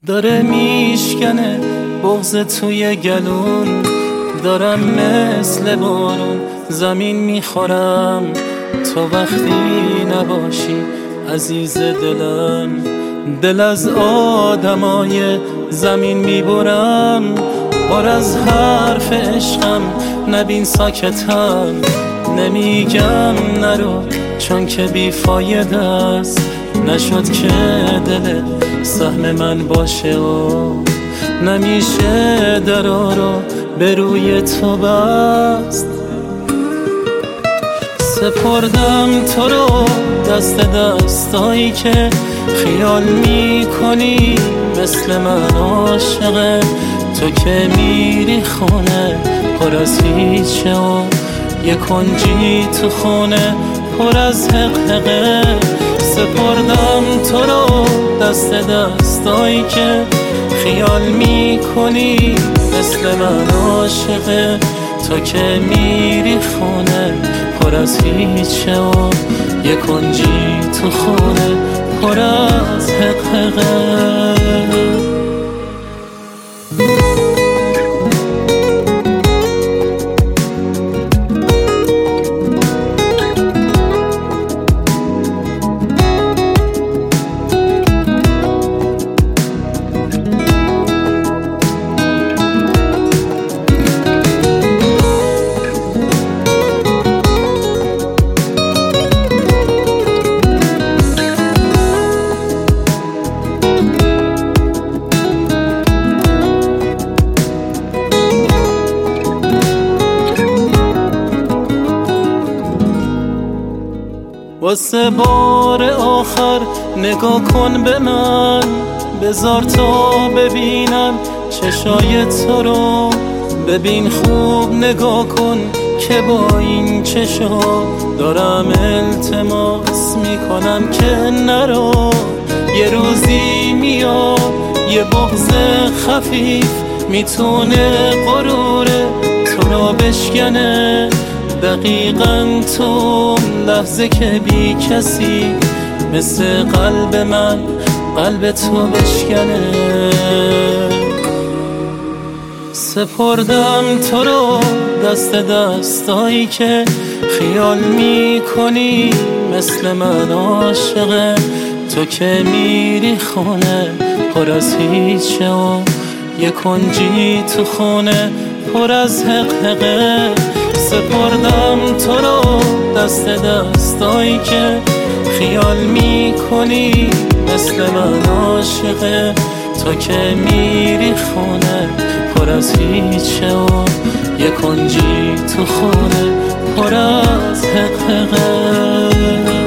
داره میشکنه بغض توی گلون، دارم مثل بارون زمین میخورم. تو وقتی نباشی عزیز دلم، دل از آدمای زمین میبرم. بار از حرف عشقم نبین ساکتم، نمیگم نرو چون که بیفایده است. نشد که دل سهم من باشه و نمیشه درا رو به روی تو بست. سپردم تو رو دست دستایی که خیال میکنی مثل من عاشقه. تو که میری خونه پر از هیچه و یه کنجی تو خونه پر از حقحقه. سپردم تو رو دست دستایی که خیال میکنی مثل من عاشقه. تو که میری خونه پر از هیچه و یه کنجی تو خونه پر از حقحقه. واسه بار آخر نگاه کن به من، بذار تا ببینم چشای تو رو. ببین خوب نگاه کن که با این چشا دارم التماس میکنم که نرو. یه روزی میاد یه بغض خفیف میتونه غرور تو رو بشکنه. دقیقاً تو لحظه که بی کسی مثل قلب من قلب تو بشکنه. سپردم تو رو دست دستایی که خیال میکنی مثل من عاشقه. تو که میری خونه پر از هیچه و یه کنجی تو خونه پر از حقحقه. سپردم تو رو دست دستایی که خیال میکنی مثل من عاشقه. تو که میری خونه پر از هیچه و یه کنجی تو خونه پر از حقحقه.